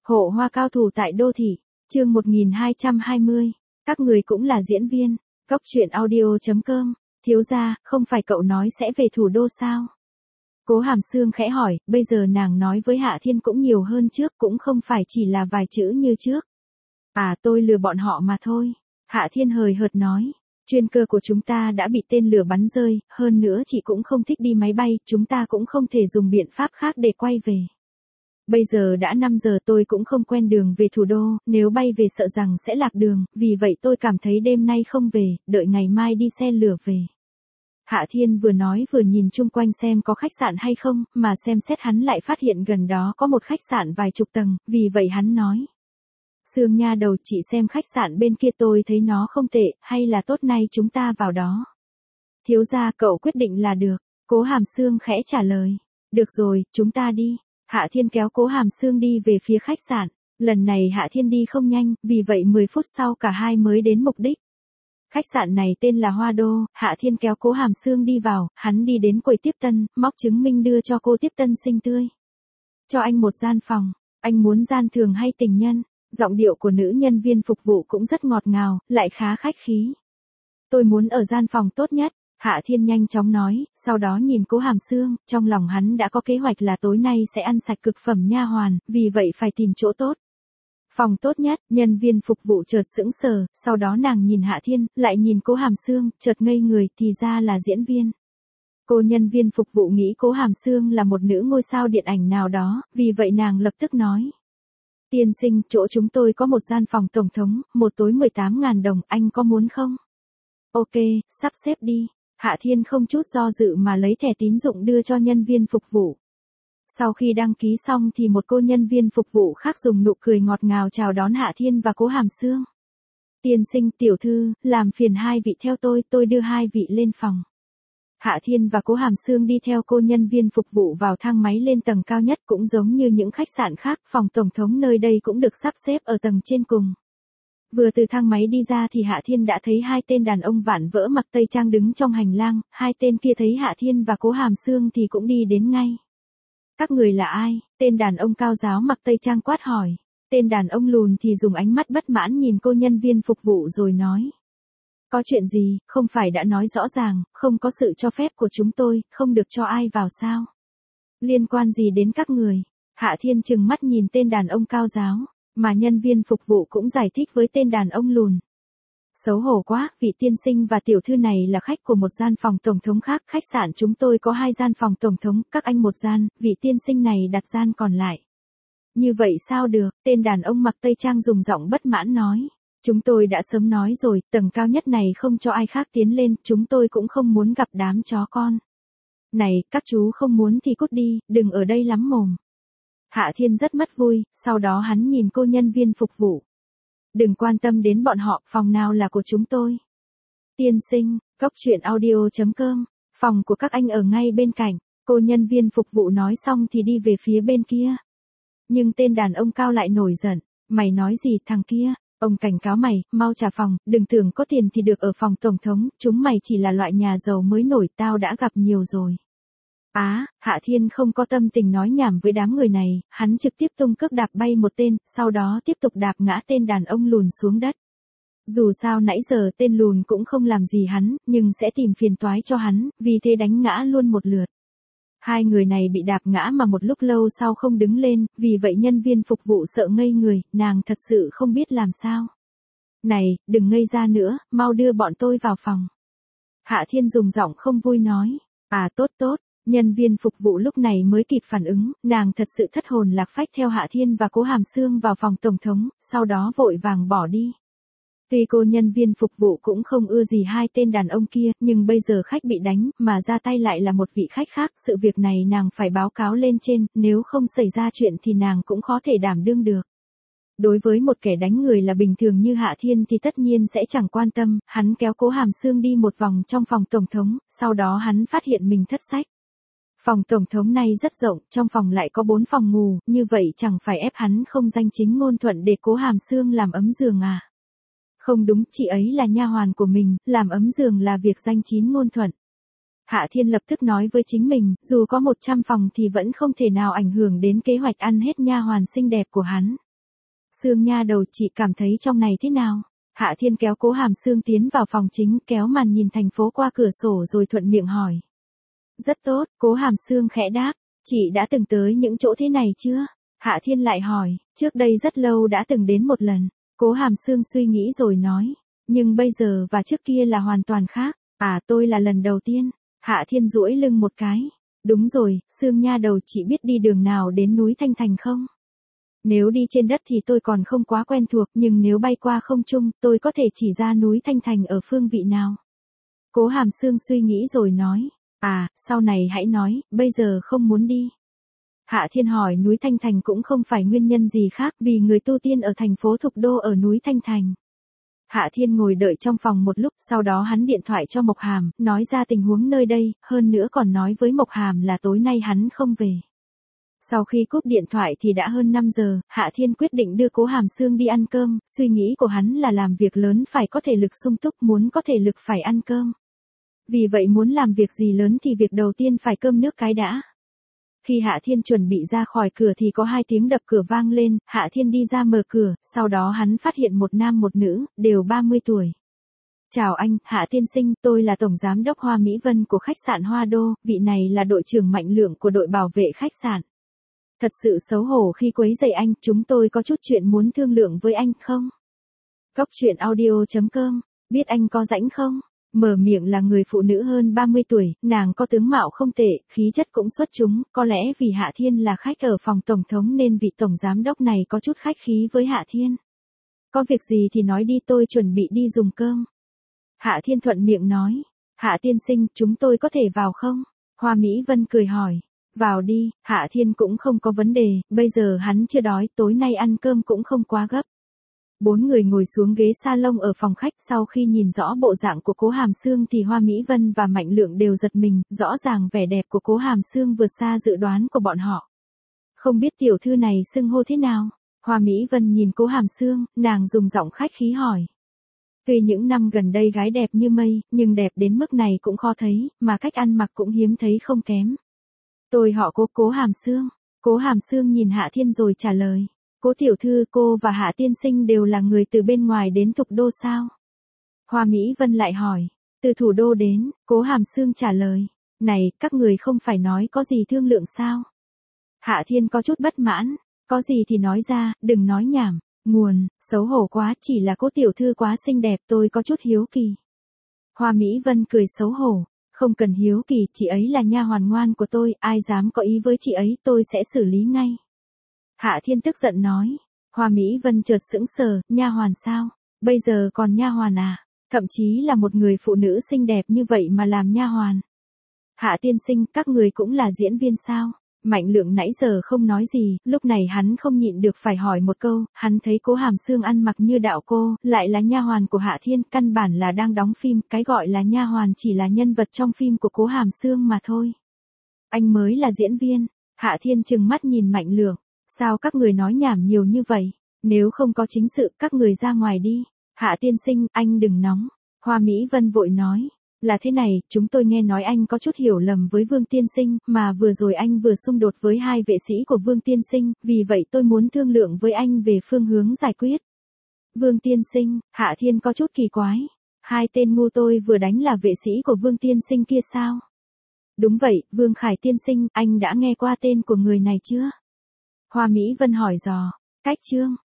Hộ hoa cao thủ tại đô thị, chương 1220, các người cũng là diễn viên, Cốc truyện audio.com, thiếu gia, không phải cậu nói sẽ về thủ đô sao? Cố Hàm Sương khẽ hỏi, bây giờ nàng nói với Hạ Thiên cũng nhiều hơn trước, cũng không phải chỉ là vài chữ như trước. À, tôi lừa bọn họ mà thôi. Hạ Thiên hời hợt nói, chuyên cơ của chúng ta đã bị tên lửa bắn rơi, hơn nữa chị cũng không thích đi máy bay, chúng ta cũng không thể dùng biện pháp khác để quay về. Bây giờ đã 5 giờ, tôi cũng không quen đường về thủ đô, nếu bay về sợ rằng sẽ lạc đường, vì vậy tôi cảm thấy đêm nay không về, đợi ngày mai đi xe lửa về. Hạ Thiên vừa nói vừa nhìn chung quanh xem có khách sạn hay không, mà xem xét hắn lại phát hiện gần đó có một khách sạn vài chục tầng, vì vậy hắn nói. Sương nha đầu, chị xem khách sạn bên kia tôi thấy nó không tệ, hay là tốt nay chúng ta vào đó. Thiếu gia, cậu quyết định là được, Cố Hàm Sương khẽ trả lời. Được rồi, chúng ta đi. Hạ Thiên kéo Cố Hàm Sương đi về phía khách sạn. Lần này Hạ Thiên đi không nhanh, vì vậy 10 phút sau cả hai mới đến mục đích. Khách sạn này tên là Hoa Đô, Hạ Thiên kéo Cố Hàm Sương đi vào, hắn đi đến quầy tiếp tân, móc chứng minh đưa cho cô tiếp tân xinh tươi. Cho anh một gian phòng, anh muốn gian thường hay tình nhân? Giọng điệu của nữ nhân viên phục vụ cũng rất ngọt ngào, lại khá khách khí. Tôi muốn ở gian phòng tốt nhất. Hạ Thiên nhanh chóng nói, sau đó nhìn Cố Hàm Sương, trong lòng hắn đã có kế hoạch là tối nay sẽ ăn sạch cực phẩm nha hoàn, vì vậy phải tìm chỗ tốt. Phòng tốt nhất, nhân viên phục vụ chợt sững sờ, sau đó nàng nhìn Hạ Thiên, lại nhìn Cố Hàm Sương, chợt ngây người, thì ra là diễn viên. Cô nhân viên phục vụ nghĩ Cố Hàm Sương là một nữ ngôi sao điện ảnh nào đó, vì vậy nàng lập tức nói. Tiên sinh, chỗ chúng tôi có một gian phòng tổng thống, một tối 18.000 đồng, anh có muốn không? Ok, sắp xếp đi. Hạ Thiên không chút do dự mà lấy thẻ tín dụng đưa cho nhân viên phục vụ. Sau khi đăng ký xong thì một cô nhân viên phục vụ khác dùng nụ cười ngọt ngào chào đón Hạ Thiên và Cố Hàm Sương. Tiên sinh, tiểu thư, làm phiền hai vị theo tôi đưa hai vị lên phòng. Hạ Thiên và Cố Hàm Sương đi theo cô nhân viên phục vụ vào thang máy lên tầng cao nhất, cũng giống như những khách sạn khác, phòng tổng thống nơi đây cũng được sắp xếp ở tầng trên cùng. Vừa từ thang máy đi ra thì Hạ Thiên đã thấy hai tên đàn ông vạm vỡ mặc tây trang đứng trong hành lang, hai tên kia thấy Hạ Thiên và Cố Hàm Sương thì cũng đi đến ngay. Các người là ai? Tên đàn ông cao giáo mặc tây trang quát hỏi. Tên đàn ông lùn thì dùng ánh mắt bất mãn nhìn cô nhân viên phục vụ rồi nói. Có chuyện gì, không phải đã nói rõ ràng, không có sự cho phép của chúng tôi, không được cho ai vào sao? Liên quan gì đến các người? Hạ Thiên trừng mắt nhìn tên đàn ông cao giáo. Mà nhân viên phục vụ cũng giải thích với tên đàn ông lùn. Xấu hổ quá, vị tiên sinh và tiểu thư này là khách của một gian phòng tổng thống khác, khách sạn chúng tôi có 2 gian phòng tổng thống, các anh một gian, vị tiên sinh này đặt gian còn lại. Như vậy sao được, tên đàn ông mặc tây trang dùng giọng bất mãn nói. Chúng tôi đã sớm nói rồi, tầng cao nhất này không cho ai khác tiến lên, chúng tôi cũng không muốn gặp đám chó con. Này, các chú không muốn thì cút đi, đừng ở đây lắm mồm. Hạ Thiên rất mất vui, sau đó hắn nhìn cô nhân viên phục vụ. Đừng quan tâm đến bọn họ, phòng nào là của chúng tôi. Tiên sinh, Cốc truyện audio.com, phòng của các anh ở ngay bên cạnh, cô nhân viên phục vụ nói xong thì đi về phía bên kia. Nhưng tên đàn ông cao lại nổi giận, mày nói gì thằng kia, ông cảnh cáo mày, mau trả phòng, đừng tưởng có tiền thì được ở phòng tổng thống, chúng mày chỉ là loại nhà giàu mới nổi, tao đã gặp nhiều rồi. Hạ Thiên không có tâm tình nói nhảm với đám người này, hắn trực tiếp tung cước đạp bay một tên, sau đó tiếp tục đạp ngã tên đàn ông lùn xuống đất. Dù sao nãy giờ tên lùn cũng không làm gì hắn, nhưng sẽ tìm phiền toái cho hắn, vì thế đánh ngã luôn một lượt. Hai người này bị đạp ngã mà một lúc lâu sau không đứng lên, vì vậy nhân viên phục vụ sợ ngây người, nàng thật sự không biết làm sao. Này, đừng ngây ra nữa, mau đưa bọn tôi vào phòng. Hạ Thiên dùng giọng không vui nói, tốt. Nhân viên phục vụ lúc này mới kịp phản ứng, nàng thật sự thất hồn lạc phách theo Hạ Thiên và Cố Hàm Sương vào phòng tổng thống, sau đó vội vàng bỏ đi. Tuy cô nhân viên phục vụ cũng không ưa gì hai tên đàn ông kia, nhưng bây giờ khách bị đánh, mà ra tay lại là một vị khách khác, sự việc này nàng phải báo cáo lên trên, nếu không xảy ra chuyện thì nàng cũng khó thể đảm đương được. Đối với một kẻ đánh người là bình thường như Hạ Thiên thì tất nhiên sẽ chẳng quan tâm, hắn kéo Cố Hàm Sương đi một vòng trong phòng tổng thống, sau đó hắn phát hiện mình thất sách. Phòng tổng thống này rất rộng, trong phòng lại có 4 phòng ngủ, như vậy chẳng phải ép hắn không danh chính ngôn thuận để Cố Hàm Sương làm ấm giường à? Không đúng, chị ấy là nha hoàn của mình, làm ấm giường là việc danh chính ngôn thuận. Hạ Thiên lập tức nói với chính mình, dù có 100 phòng thì vẫn không thể nào ảnh hưởng đến kế hoạch ăn hết nha hoàn xinh đẹp của hắn. Sương nha đầu, chị cảm thấy trong này thế nào? Hạ Thiên kéo Cố Hàm Sương tiến vào phòng chính, kéo màn nhìn thành phố qua cửa sổ rồi thuận miệng hỏi. Rất tốt, Cố Hàm Sương khẽ đáp. Chị đã từng tới những chỗ thế này chưa? Hạ Thiên lại hỏi, trước đây rất lâu đã từng đến một lần. Cố Hàm Sương suy nghĩ rồi nói, nhưng bây giờ và trước kia là hoàn toàn khác. À, tôi là lần đầu tiên. Hạ Thiên duỗi lưng một cái. Đúng rồi, Sương nha đầu, chị biết đi đường nào đến núi Thanh Thành không? Nếu đi trên đất thì tôi còn không quá quen thuộc, nhưng nếu bay qua không trung, tôi có thể chỉ ra núi Thanh Thành ở phương vị nào. Cố Hàm Sương suy nghĩ rồi nói, à, sau này hãy nói, bây giờ không muốn đi. Hạ Thiên hỏi, núi Thanh Thành cũng không phải nguyên nhân gì khác, vì người tu tiên ở thành phố Thục Đô ở núi Thanh Thành. Hạ Thiên ngồi đợi trong phòng một lúc, sau đó hắn điện thoại cho Mộc Hàm, nói ra tình huống nơi đây, hơn nữa còn nói với Mộc Hàm là tối nay hắn không về. Sau khi cúp điện thoại thì đã hơn 5 giờ, Hạ Thiên quyết định đưa Cố Hàm Sương đi ăn cơm, suy nghĩ của hắn là làm việc lớn phải có thể lực sung túc, muốn có thể lực phải ăn cơm. Vì vậy muốn làm việc gì lớn thì việc đầu tiên phải cơm nước cái đã. Khi Hạ Thiên chuẩn bị ra khỏi cửa thì có 2 tiếng đập cửa vang lên, Hạ Thiên đi ra mở cửa, sau đó hắn phát hiện một nam một nữ, đều 30 tuổi. Chào anh, Hạ tiên sinh, tôi là Tổng Giám đốc Hoa Mỹ Vân của khách sạn Hoa Đô, vị này là đội trưởng Mạnh Lượng của đội bảo vệ khách sạn. Thật sự xấu hổ khi quấy rầy anh, chúng tôi có chút chuyện muốn thương lượng với anh không? Góc truyện audio.com, biết anh có rảnh không? Mở miệng là người phụ nữ hơn 30 tuổi, nàng có tướng mạo không tệ, khí chất cũng xuất chúng, có lẽ vì Hạ Thiên là khách ở phòng tổng thống nên vị tổng giám đốc này có chút khách khí với Hạ Thiên. Có việc gì thì nói đi, tôi chuẩn bị đi dùng cơm. Hạ Thiên thuận miệng nói, Hạ tiên sinh, chúng tôi có thể vào không? Hoa Mỹ Vân cười hỏi, vào đi, Hạ Thiên cũng không có vấn đề, bây giờ hắn chưa đói, tối nay ăn cơm cũng không quá gấp. 4 người ngồi xuống ghế salon ở phòng khách, sau khi nhìn rõ bộ dạng của Cố Hàm Sương thì Hoa Mỹ Vân và Mạnh Lượng đều giật mình, rõ ràng vẻ đẹp của Cố Hàm Sương vượt xa dự đoán của bọn họ. Không biết tiểu thư này xưng hô thế nào? Hoa Mỹ Vân nhìn Cố Hàm Sương, nàng dùng giọng khách khí hỏi. Tuy những năm gần đây gái đẹp như mây, nhưng đẹp đến mức này cũng khó thấy, mà cách ăn mặc cũng hiếm thấy không kém. Tôi họ Cố Hàm Sương. Cố Hàm Sương nhìn Hạ Thiên rồi trả lời. Cố tiểu thư, cô và Hạ tiên sinh đều là người từ bên ngoài đến Thục Đô sao? Hoa Mỹ Vân lại hỏi. Từ thủ đô đến, Cố Hàm Sương trả lời. Này, các người không phải nói có gì thương lượng sao? Hạ Thiên có chút bất mãn. Có gì thì nói ra, đừng nói nhảm. Nguồn, xấu hổ quá, chỉ là Cố tiểu thư quá xinh đẹp, tôi có chút hiếu kỳ. Hoa Mỹ Vân cười xấu hổ. Không cần hiếu kỳ, chị ấy là nha hoàn ngoan của tôi, ai dám có ý với chị ấy, tôi sẽ xử lý ngay. Hạ Thiên tức giận nói. Hoa Mỹ Vân chợt sững sờ, nha hoàn sao? Bây giờ còn nha hoàn à? Thậm chí là một người phụ nữ xinh đẹp như vậy mà làm nha hoàn. Hạ tiên sinh, các người cũng là diễn viên sao? Mạnh Lượng nãy giờ không nói gì, lúc này hắn không nhịn được phải hỏi một câu, hắn thấy Cố Hàm Sương ăn mặc như đạo cô, lại là nha hoàn của Hạ Thiên, căn bản là đang đóng phim, cái gọi là nha hoàn chỉ là nhân vật trong phim của Cố Hàm Sương mà thôi. Anh mới là diễn viên. Hạ Thiên trừng mắt nhìn Mạnh Lượng. Sao các người nói nhảm nhiều như vậy? Nếu không có chính sự, các người ra ngoài đi. Hạ tiên sinh, anh đừng nóng. Hoa Mỹ Vân vội nói. Là thế này, chúng tôi nghe nói anh có chút hiểu lầm với Vương tiên sinh, mà vừa rồi anh vừa xung đột với 2 vệ sĩ của Vương tiên sinh, vì vậy tôi muốn thương lượng với anh về phương hướng giải quyết. Vương tiên sinh, Hạ Thiên có chút kỳ quái. 2 tên ngu tôi vừa đánh là vệ sĩ của Vương tiên sinh kia sao? Đúng vậy, Vương Khải tiên sinh, anh đã nghe qua tên của người này chưa? Hoa Mỹ Vân hỏi dò. Cách chương